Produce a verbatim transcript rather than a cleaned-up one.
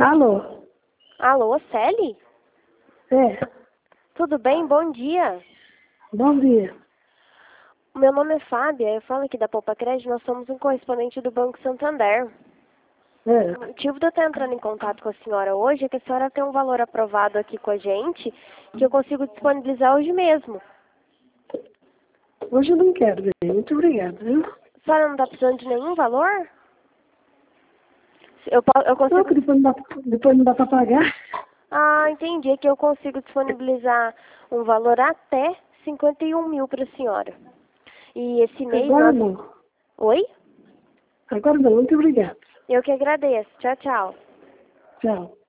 Alô? Alô, Celi? É. Tudo bem? Bom dia. Bom dia. Meu nome é Fábia, eu falo aqui da Poupa Crédito, nós somos um correspondente do Banco Santander. É. O motivo de eu estar entrando em contato com a senhora hoje é que a senhora tem um valor aprovado aqui com a gente que eu consigo disponibilizar hoje mesmo. Hoje eu não quero, bem. Muito obrigada, viu? A senhora não está precisando de nenhum valor? Eu, po- eu Não, consigo... que depois não dá, depois não dá para pagar. Ah, entendi. É que eu consigo disponibilizar um valor até cinquenta e um mil para a senhora. E esse mês Agora nós... não. Oi? Agora não. Muito obrigada. Eu que agradeço. Tchau, tchau. Tchau.